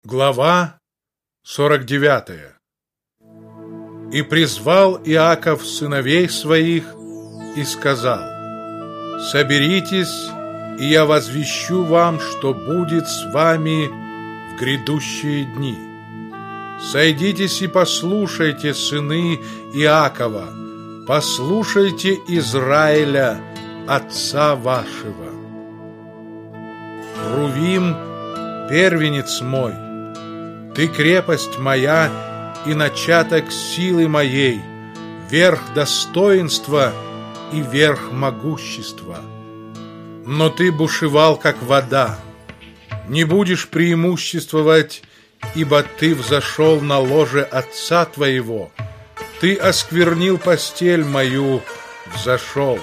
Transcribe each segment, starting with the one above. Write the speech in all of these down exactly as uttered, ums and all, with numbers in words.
Глава сорок девятая. И призвал Иаков сыновей своих и сказал: соберитесь, и я возвещу вам, что будет с вами в грядущие дни. Сойдитесь и послушайте, сыны Иакова, послушайте Израиля, отца вашего. Рувим, первенец мой, ты крепость моя и начаток силы моей, верх достоинства и верх могущества. Но ты бушевал, как вода, не будешь преимуществовать, ибо ты взошел на ложе отца твоего, ты осквернил постель мою, взошел.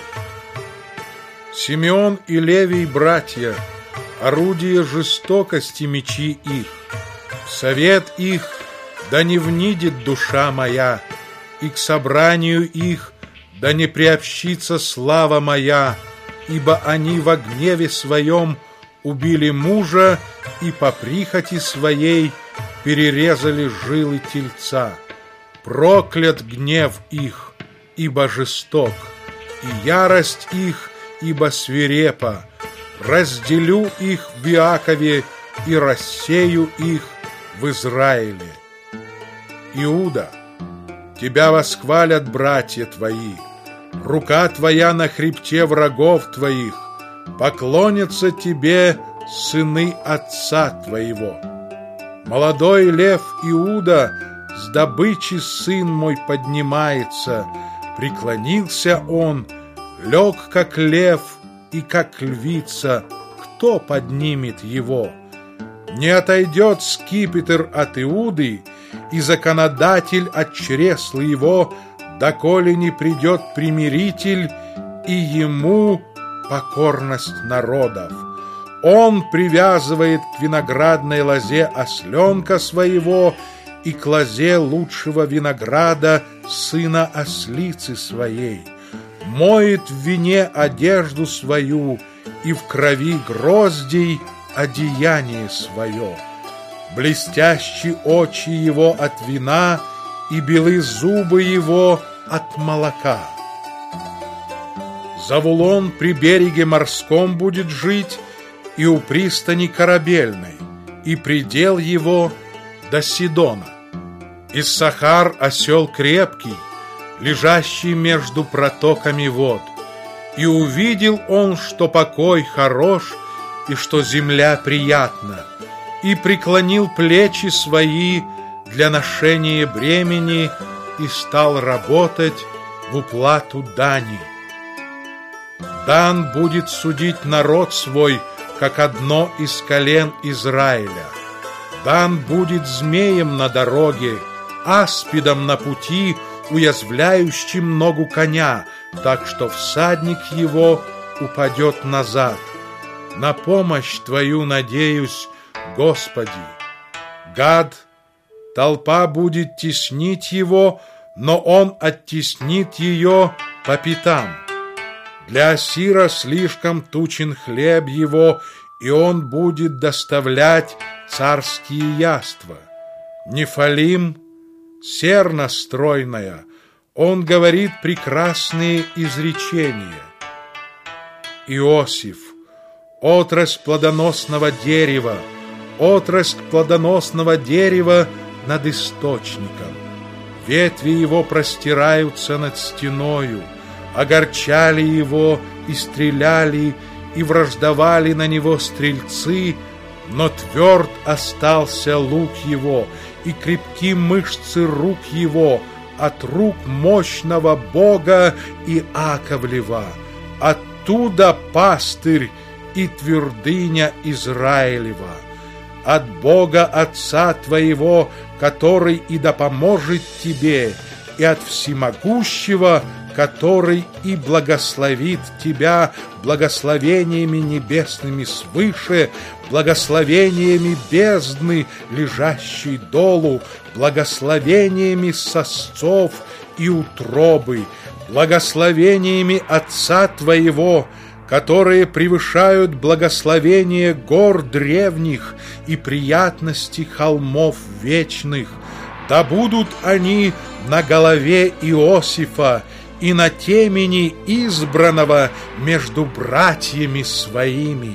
Симеон и Левий, братья, орудие жестокости мечи их. В совет их да не внидит душа моя, и к собранию их да не приобщится слава моя, ибо они во гневе своем убили мужа и по прихоти своей перерезали жилы тельца. Проклят гнев их, ибо жесток, и ярость их, ибо свирепа. Разделю их в Иакове и рассею их в Израиле. Иуда, тебя восхвалят братья твои, рука твоя на хребте врагов твоих, поклонятся тебе сыны отца твоего. Молодой лев Иуда, с добычи сын мой поднимается, преклонился он, лег как лев и как львица, кто поднимет его? Не отойдет скипетр от Иуды, и законодатель от чресла его, доколе не придет примиритель, и ему покорность народов. Он привязывает к виноградной лозе осленка своего и к лозе лучшего винограда сына ослицы своей. Моет в вине одежду свою и в крови гроздей одеяние свое. Блестящие очи его от вина и белы зубы его от молока. Завулон при береге морском будет жить, и у пристани корабельной, и предел его до Сидона. Иссахар осел крепкий, лежащий между протоками вод. И увидел он, что покой хорош, и что земля приятна, и преклонил плечи свои для ношения бремени и стал работать в уплату дани. Дан будет судить народ свой, как одно из колен Израиля. Дан будет змеем на дороге, аспидом на пути, уязвляющим ногу коня, так что всадник его упадет назад. На помощь твою надеюсь, Господи. Гад, толпа будет теснить его, но он оттеснит ее по пятам. Для Асира слишком тучен хлеб его, и он будет доставлять царские яства. Нефалим, серна стройная, он говорит прекрасные изречения. Иосиф, отрасль плодоносного дерева, отрасль плодоносного дерева над источником. Ветви его простираются над стеною, огорчали его и стреляли, и враждовали на него стрельцы, но тверд остался лук его, и крепки мышцы рук его от рук мощного Бога Иаковлева. Оттуда пастырь и твердыня Израилева. От Бога Отца твоего, который и да поможет тебе, и от Всемогущего, который и благословит тебя благословениями небесными свыше, благословениями бездны, лежащей долу, благословениями сосцов и утробы, благословениями Отца твоего, которые превышают благословение гор древних и приятности холмов вечных. Да будут они на голове Иосифа и на темени избранного между братьями своими.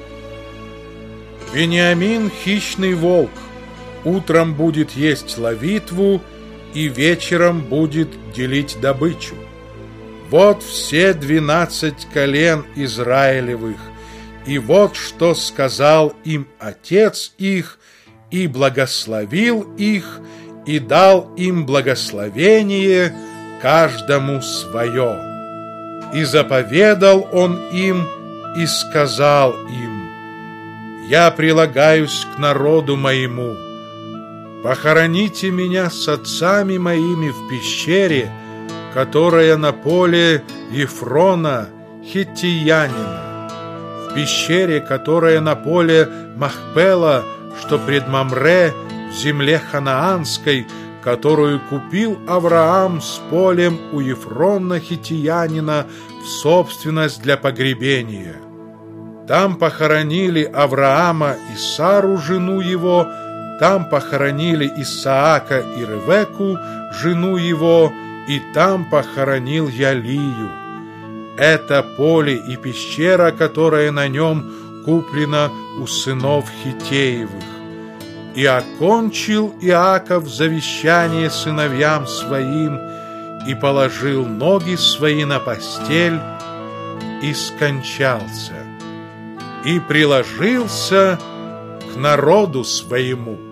Вениамин — хищный волк, утром будет есть ловитву и вечером будет делить добычу. Вот все двенадцать колен Израилевых, и вот что сказал им отец их, и благословил их, и дал им благословение, каждому свое. И заповедал он им, и сказал им: «Я прилагаюсь к народу моему, похороните меня с отцами моими в пещере, которая на поле Ефрона хиттиянина, в пещере, которая на поле Махпела, что пред Мамре, в земле ханаанской, которую купил Авраам с полем у Ефрона хиттиянина в собственность для погребения. Там похоронили Авраама и Сару, жену его, там похоронили Исаака и Ревеку, жену его, и там похоронил я Лию. Это поле и пещера, которая на нем куплена у сынов Хиттеевых. И окончил Иаков завещание сыновьям своим, и положил ноги свои на постель, и скончался, и приложился к народу своему».